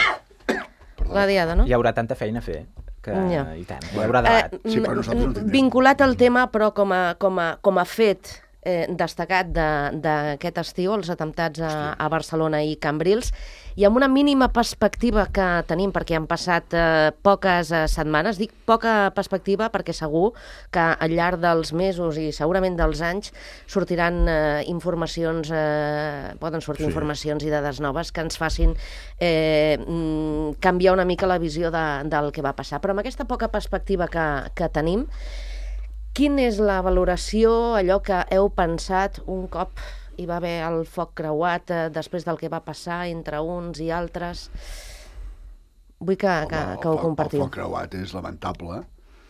la diada, no?
Hi haurà tanta feina a fer que
Ja.
i tant, hi haurà debat.
Eh,
Sí, però nosaltres no tindrem.
vinculat al tema, però com a, com a, com a fet eh, destacat de- d'aquest estiu, els atemptats a, a Barcelona i Cambrils, i amb una mínima perspectiva que tenim, perquè han passat eh, poques eh, setmanes, dic poca perspectiva perquè segur que al llarg dels mesos i segurament dels anys sortiran eh, informacions, eh, poden sortir sí. informacions i dades noves que ens facin eh, mm, canviar una mica la visió de, del que va passar. Però amb aquesta poca perspectiva que, que tenim, quina és la valoració, allò que heu pensat un cop hi va haver el foc creuat eh, després del que va passar entre uns i altres? Vull que, que,
Home,
que ho
el foc-
compartiu.
El foc creuat és lamentable,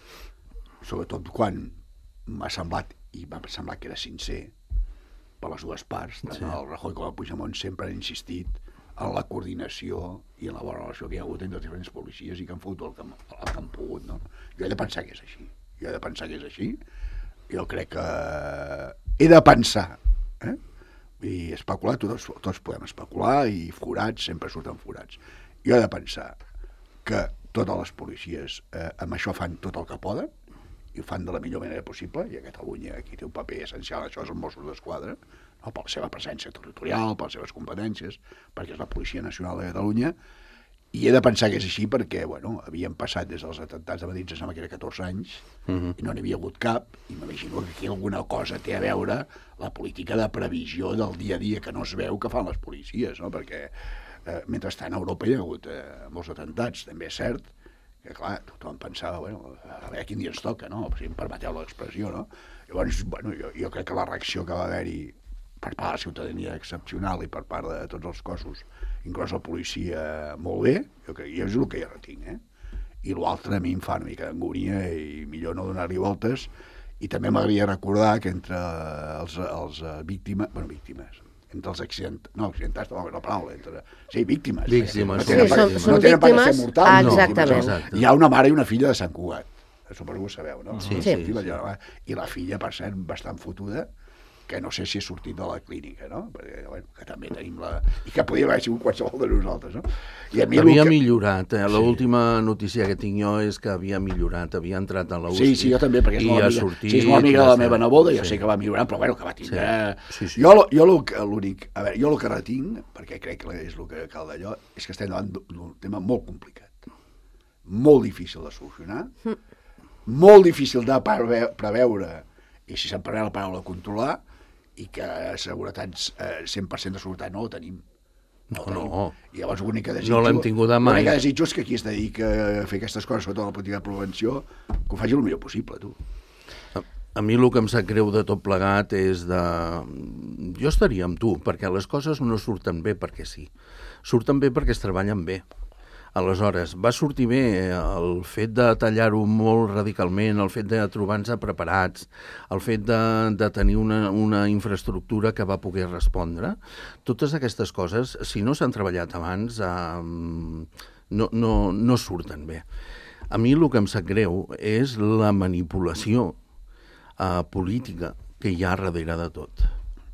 sobretot quan m'ha semblat, i m'ha semblat que era sincer, per les dues parts, tant sí. el Rajoy com el Puigdemont sempre han insistit en la coordinació i en la bona relació que hi ha hagut entre les diferents policies i que han fotut el que, han- el que han pogut, no? Jo he de pensar que és així. Jo he de pensar que és així. Jo crec que he de pensar, eh? I especular, tots, tots podem especular, i forats, sempre surten forats. Jo he de pensar que totes les policies eh, amb això fan tot el que poden, i ho fan de la millor manera possible, i a Catalunya aquí té un paper essencial, això és els Mossos d'Esquadra, no? Per la seva presència territorial, per les seves competències, perquè és la Policia Nacional de Catalunya, i he de pensar que és així perquè, bueno, havien passat des dels atemptats de Madrid, em sembla que era catorze anys, uh-huh. i no n'hi havia hagut cap, i m'imagino que aquí alguna cosa té a veure la política de previsió del dia a dia que no es veu que fan les policies, no? Perquè eh, mentrestant a Europa hi ha hagut eh, molts atemptats, també és cert, que clar, tothom pensava, bueno, a veure quin dia ens toca, no? Si em permeteu l'expressió, no? Llavors, bueno, jo, jo crec que la reacció que va haver-hi per part de la ciutadania excepcional i per part de tots els cossos, inclòs la policia, molt bé, jo crec, i és el que jo retinc, eh? I l'altre a mi em fa una mica d'angúnia i millor no donar-li voltes, i també m'agradaria recordar que entre els, els víctimes, bueno, víctimes, entre els accident, no, accidentats, no, la paraula, entre, sí, víctimes.
Víctimes,
no tenen,
sí,
per,
són- són
no tenen per què ser
víctimes,
mortals.
ah,
no,
exactament.
víctimes, no? Hi ha una mare i una filla de Sant Cugat, suposo que ho sabeu, no?
Sí,
La
sí,
filla,
sí.
la- I la filla, per cert, bastant fotuda, que no sé si ha sortit de la clínica, no? Perquè, bueno, que també tenim la... I que podia haver sigut qualsevol de nosaltres, no? I a mi
Havia
el que...
millorat, eh? L'última notícia que tinc jo és que havia millorat, havia entrat a la U C I.
Sí, sí, jo també, perquè és
i
molt
ha
amiga,
sortit,
sí, és molt amiga de
ja
la meva
està.
neboda, jo
Sí.
sé que va millorar, però bueno, que va tindre...
Sí, sí, sí.
Jo, lo- jo lo que- l'únic... A veure, jo el que retinc, perquè crec que és el que cal d'allò, és que estem davant d'un tema molt complicat, molt difícil de solucionar, molt difícil de preve- preveure, i si se'n permet la paraula controlar, i que seguretat, eh, cent per cent de seguretat no ho tenim.
No,
ho tenim.
no.
I llavors l'únic que desitjo...
No l'hem tinguda mai.
L'únic que desitjo és que qui es dedica a fer aquestes coses, sobretot la política de prevenció, que ho faci el millor possible, tu.
A, a mi el que em sap greu de tot plegat és de... Jo estaria amb tu, perquè les coses no surten bé perquè sí. Surten bé perquè es treballen bé. Aleshores, va sortir bé el fet de tallar-ho molt radicalment, el fet de trobar-nos preparats, el fet de, de tenir una, una infraestructura que va poder respondre. Totes aquestes coses, si no s'han treballat abans, eh, no, no, no surten bé. A mi el que em sap greu és la manipulació eh, política que hi ha darrere de tot.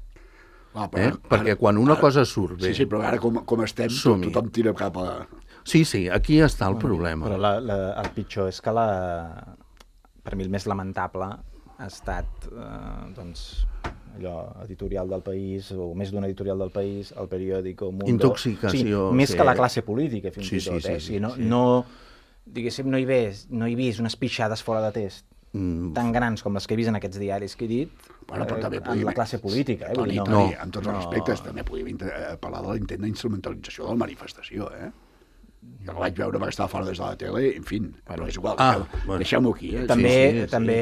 Ah,
Eh? Perquè quan una cosa surt bé...
Sí, sí, però ara com, com estem, tot,
Som-hi.
tothom tira cap a...
Sí, sí, aquí està el problema.
Però la, la, el pitjor és que la, per mi el més lamentable ha estat eh, doncs, allò, editorial del País, o més d'un editorial del País, el periòdico Mundo...
Intoxicació,
Sí, més
sí.
que la classe política, fins
Sí,
i tot.
sí,
eh?
sí,
O sigui, no,
sí.
no, diguéssim, no hi, ves, no hi he vist unes pixades fora de test
Mm.
tan grans com les que he vist en aquests diaris que he dit,
Bueno, però
eh,
també
en
podíem...
la classe política. Eh? Vull
Toni,
dir,
Toni,
no.
amb tots els
no.
respectes, també podíem inter- eh, parlar de l'intent d'instrumentalització de la manifestació, eh? Jo la vaig veure perquè estava fora des de la tele, en fi, però és igual,
Ah,
deixeu-
bueno.
deixeu-m'ho aquí, eh?
També,
sí, sí.
també...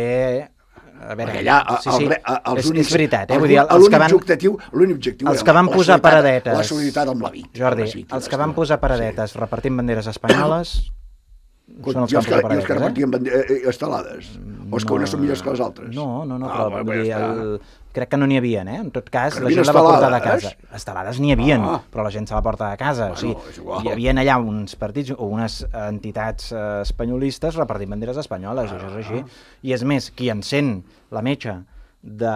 A veure,
Perquè allà,
sí, sí,
el, re- els
és,
únics,
és veritat, eh?
el-
Vull dir, els
l'únic
que van,
objectiu, l'únic objectiu
els
era
que van
la
posar
solidaritat-
paradetes...
La solidaritat amb la víctima.
Jordi,
les víctimes,
els que van
no?
posar paradetes repartint banderes espanyoles són els
I els
campus
que,
de
i els
paradetes,
que
eh?
repartien bande- eh, estelades? O és que unes són millors que les altres?
No, no, no,
Ah,
però
bueno,
vull dir,
ja està.
el... crec que no n'hi havia, eh? En tot cas,
Que
la
no hi
gent
havia
la va portar de
estelades?
casa. Estelades n'hi havia,
Ah.
però la gent se la porta de casa.
Bueno,
o sigui,
és igual.
hi havia allà uns partits o unes entitats eh, espanyolistes repartint banderes espanyoles,
Ah.
això és així. I és més, qui encén la metxa de,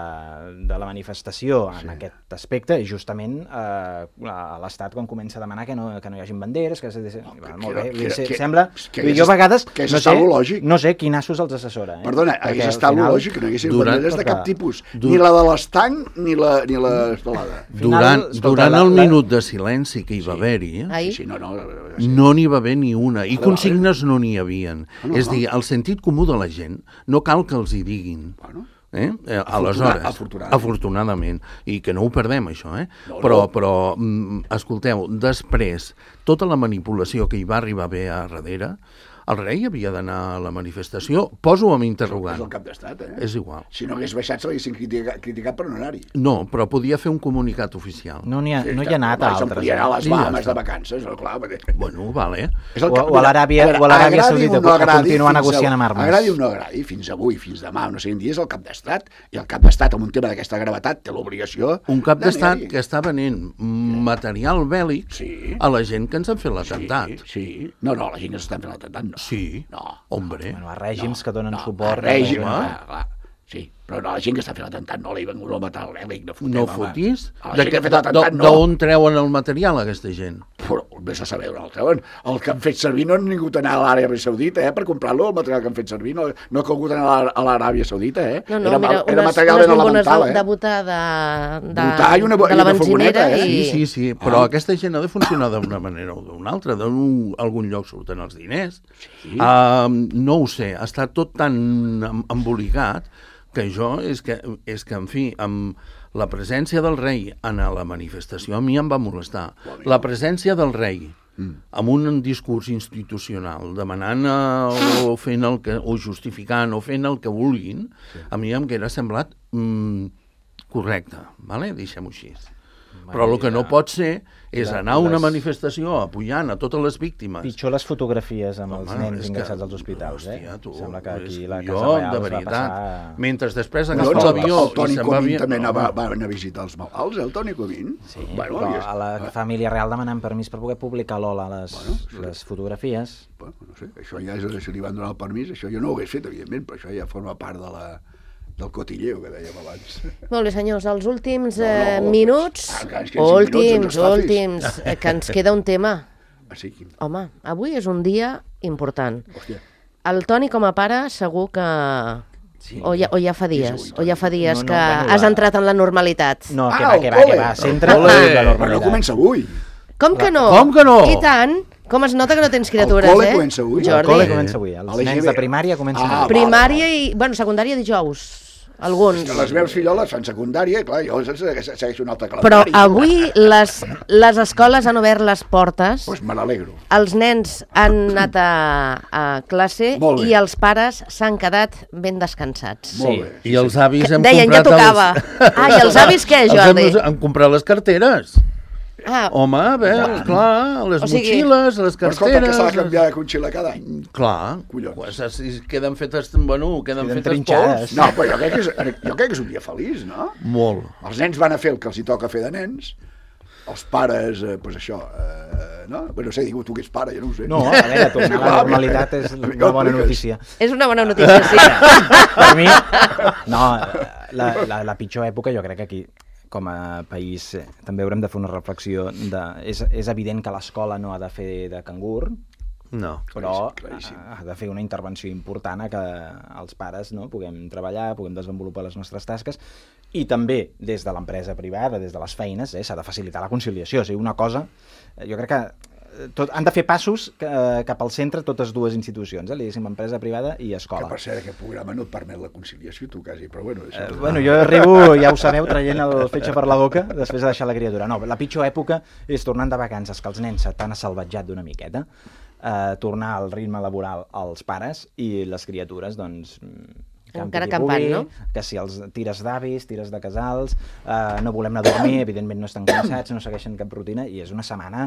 de la manifestació en
Sí.
aquest aspecte és justament eh, l'Estat quan comença a demanar que no, que no hi hagin banderes, que, que, molt bé,
que-
se-
que-
sembla...
que
vull dir,
hagués
jo a vegades
que hagués
no
estat
sé,
lo lògic.
no sé quin nassos els assessora. Eh?
Perdona,
Perquè
hagués
al
estat
final-
lògic que no hi haguessin
durant-
banderes de cap
perquè-
tipus.
du-
Ni la de l'estanc ni la, ni l'estelada.
Durant,
escolta,
durant
la-
el
la-
minut de silenci que hi va haver-hi,
Ahir?
Sí, sí, no, no.
no n'hi va haver ni una. I
Vale,
consignes no n'hi havien.
no.
És a dir, el sentit comú de la gent no cal que els hi diguin.
Bueno,
Eh? Eh,
Afortuna-
aleshores,
afortunadament.
afortunadament, i que no ho perdem això, eh?
No,
però,
no.
però mm, escolteu, després, tota la manipulació que hi va arribar a haver a darrere, el rei havia d'anar a la manifestació, poso amb
és
interrogant,
el cap d'estat, eh?
és igual.
Si no hagués baixat, se l'haguessin criticat, criticat per no anar-hi.
No, però podia fer un comunicat oficial.
No n'hi ha, no hi
que-
ha anat a
home, se'n
altres.
podia anar a
Eh?
les
Sí, ja
Bahamas
està.
de vacances, no, clar. perquè-
Bueno, vale.
És el
O-
que-
o a l'Aràbia-
a veure,
o a l'Aràbia
agradi
Saudita,
o no
a
agradi,
continuar
fins
negociant amb armes.
Agradi o no agradi, fins avui, fins demà, no sé quin dia, és el cap d'estat. I el cap d'estat, amb un tema d'aquesta gravetat, té l'obligació...
Un cap d'estat
d'anar-hi.
que està venent material bèl·lic
Sí.
a la gent que ens han fet l'atemptat.
Sí, sí. No, no, la gent que s'estan fent l'atemptat, no.
Sí,
No.
hombre.
Bueno, a règims que donen
no,
suport...
a règim,
eh?
clar, clar. Sí, però no, la gent que està fent l'atemptat no li ha vengut el material bèl·lic, no fotem,
No
home.
fotis?
A la
De
gent que
que-
ha fet l'atemptat, no.
D'on treuen el material, aquesta gent?
Però vés a saber on el treuen. El que han fet servir no han vingut a anar a l'Aràbia Saudita, eh, per comprar-lo, el material que han fet servir. No, no ha calgut anar a l'Ar- a l'Aràbia Saudita, eh?
No, no,
era,
mira,
era
unes,
material
unes
ben
bombones
elemental,
de,
eh?
de botar de, de,
Botar i una bo-
de
i
la
una
benzinera
furgoneta, eh?
i...
Sí, sí, sí, però aquesta gent ha de funcionar d'una manera o d'una altra, d'algun lloc surten els diners.
Sí.
Uh, no ho sé, està tot tan em- embolicat que jo, és que, és que en fi, amb la presència del rei en la manifestació a mi em va molestar. La presència del rei amb un discurs institucional, demanant eh, o fent el que, o justificant o fent el que vulguin, a mi em hauria semblat mm, correcte, vale? Deixem-ho així. Però el que no pot ser és
la-
anar a una
les-
manifestació apujant a totes les víctimes.
Pitjor les fotografies amb els
Home,
nens
és que-
ingressats als hospitals, eh?
hòstia, tu,
Sembla que aquí
és-
la Casa
jo,
Reial
de
es va
veritat,
passar...
mentre després
No,
agafa
doncs,
l'avió
el Toni
i se'n va...
Comín
via-
també anava,
Home,
va anar a visitar els malalts, eh, el Toni Comín.
Sí,
bueno,
però
i és-
a la família real demanant permís per poder publicar l'Ola les,
Bueno,
les fotografies.
Bueno, no sé, això ja és, si li van donar el permís, això jo no ho hagués fet, evidentment, però això ja forma part de la, del cotilleo que dèiem abans.
Molt bé, senyors, els últims
No, no,
eh,
no,
minuts,
ah, que ens queden cinc minuts,
últims,
ens estafis.
últims, eh, que ens queda un tema.
Així que,
Home, avui és un dia important.
hòstia,
El Toni, com a pare, segur que...
Sí.
O ja, o ja fa
Sí,
dies,
sí,
o ja fa dies
no, no,
que
bueno,
has
la-
entrat en la normalitat.
No, que
Ah,
va,
el
que va, que
col·le.
va.
El
Centra
col·le.
la
però no
normalitat.
comença avui.
Com que no?
Com que no?
I tant! Com es nota que no tens criatures,
El col·le
eh?
comença avui.
El
Jordi.
col·le comença avui. Els
A l'I G B.
nens de primària comencen
Ah,
avui.
Primària i... Bueno, secundària dijous. Alguns.
Que les meves filloles fan secundària, clar, jo segueixo un altre
Però
calendari.
avui les, les escoles han obert les portes,
Doncs me n'alegro.
els nens han anat a, a classe
Molt bé.
i els pares s'han quedat ben descansats.
Sí.
Molt bé.
I els avis
Que
hem
deien, ja
comprat...
tocava.
Els...
Ah, i els avis què,
Els
Jordi?
hem, hem comprat les carteres.
Ah,
Home, a veure, clar, les
O sigui-
motxilles, les
Però escolta, que s'ha de
carteres...
canviar de cotxilla cada any.
Clar,
Collons.
pues, si queden fetes, bueno, queden,
Queden
fetes
trinxades.
pols.
No, però jo crec, que és, jo crec que és un dia feliç, no?
Molt.
Els nens van a fer el que els hi toca fer de nens, els pares, eh, pues això, eh, no? Bueno, no sé, digue tu que ets pare, jo no ho sé.
No, a veure, tornar a la
Clar,
normalitat és
mi-
una bona
mi-
notícia.
és una bona notícia, sí.
Per mi, no, la, la, la pitjor època jo crec que aquí, com a país, eh, també haurem de fer una reflexió. De, és, és evident que l'escola no ha de fer de cangur,
No.
però
claríssim.
eh, ha de fer una intervenció important a que els pares no, puguem treballar, puguem desenvolupar les nostres tasques, i també des de l'empresa privada, des de les feines, eh, s'ha de facilitar la conciliació. O sigui, una cosa, eh, jo crec que eh, tot, han de fer passos eh, cap al centre totes dues institucions, eh, diguéssim, empresa privada i
Que
escola.
per cert, aquest programa no et permet la conciliació, tu quasi, però bueno... Això...
Eh, bueno, jo arribo, ja ho sabeu, traient el fetge per la boca després de deixar la criatura. No, la pitjor època és tornant de vacances, que els nens t'han assalvatjat d'una miqueta, eh, tornar al ritme laboral als pares i les criatures, doncs... campi
Encara
qui
campant,
pugui,
no?
Que si els tires d'avis, tires de casals, eh, no volem anar a dormir, evidentment no estan cansats, no segueixen cap rutina, i és una setmana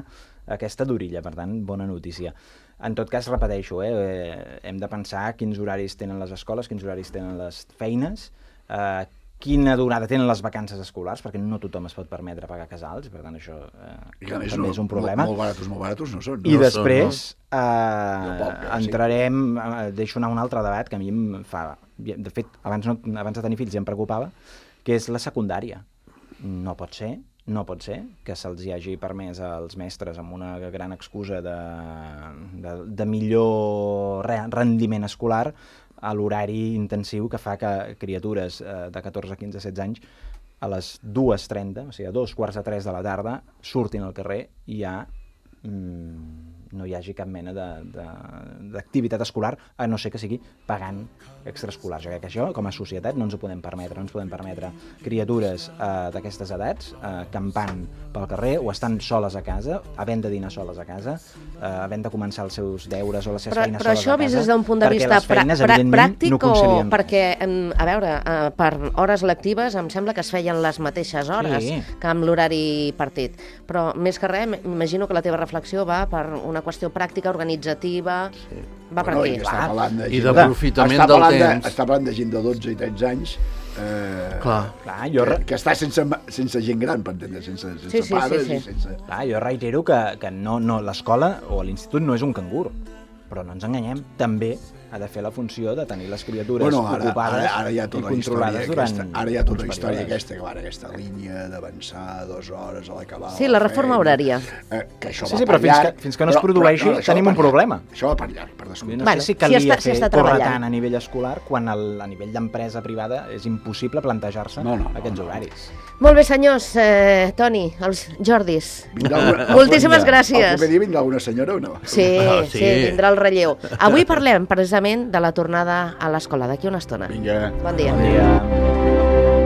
aquesta d'orilla, per tant, bona notícia. En tot cas, repeteixo, eh, hem de pensar quins horaris tenen les escoles, quins horaris tenen les feines, eh, quina durada tenen les vacances escolars, perquè no tothom es pot permetre pagar casals, per tant això eh, també no, és un problema.
Molt, molt baratos, molt baratos no són.
I
no
després
són,
no? eh,
poc, ja,
entrarem, eh, deixo anar un altre debat que a mi em fa... De fet, abans, no, abans de tenir fills ja em preocupava, que és la secundària. No pot ser, no pot ser que se'ls hi hagi permès als mestres amb una gran excusa de, de, de millor rendiment escolar a l'horari intensiu que fa que criatures eh, de catorze, quinze, setze anys a les dues trenta, o sigui, a dos quarts de tres de la tarda, surtin al carrer i ja mm, no hi hagi cap mena d'activitat escolar, a no ser que sigui pagant extraescolar. Jo crec que això, com a societat, no ens ho podem permetre. No ens podem permetre criatures eh, d'aquestes edats eh, campant pel carrer o estan soles a casa, havent de dinar soles a casa, eh, havent de començar els seus deures o les seves
però,
feines
però
soles a casa.
Però això vist des d'un punt de vista
feines,
pra pràctic
no
o perquè, a veure, eh, per hores lectives em sembla que es feien les mateixes hores
sí.
que amb l'horari partit. Però més que res, m'imagino que la teva reflexió va per una qüestió pràctica, organitzativa, sí. va per
bueno,
aquí.
De
I d'aprofitament del temps.
De, està parlant de gent de dotze i tretze anys eh,
Clar.
Clar, jo...
que, que està sense, sense gent gran, per entendre, sense, sense
sí, sí,
pares
sí, sí.
i sense...
Clar, jo reitero que, que no, no, l'escola o l'institut no és un cangur, però no ens enganyem, també ha de fer la funció de tenir les criatures
bueno, ara,
ocupades
ara, ara hi ha tota
i controlades durant...
Aquesta, ara hi ha tota la història
períodes.
aquesta, que va aquesta línia d'avançar dues hores a l'acabar...
Sí, la reforma horària.
Eh, que això
sí,
va
sí,
per
però fins
llarg,
que, fins que no es produeixi
però, no,
tenim un problema.
Això va per llarg, per descomptat.
No
bueno,
sé si calia
si està, si
fer
córrer
tant a nivell escolar quan el, a nivell d'empresa privada és impossible plantejar-se
no, no,
aquests
no, no.
horaris.
Molt bé, senyors. Eh, Toni, els Jordis.
Alguna,
moltíssimes gràcies.
El proper dia vindrà alguna senyora o no?
Sí,
Ah,
sí,
sí,
vindrà el relleu. Avui parlem precisament de la tornada a l'escola, d'aquí una estona.
Vinga.
Bon dia.
Bon dia.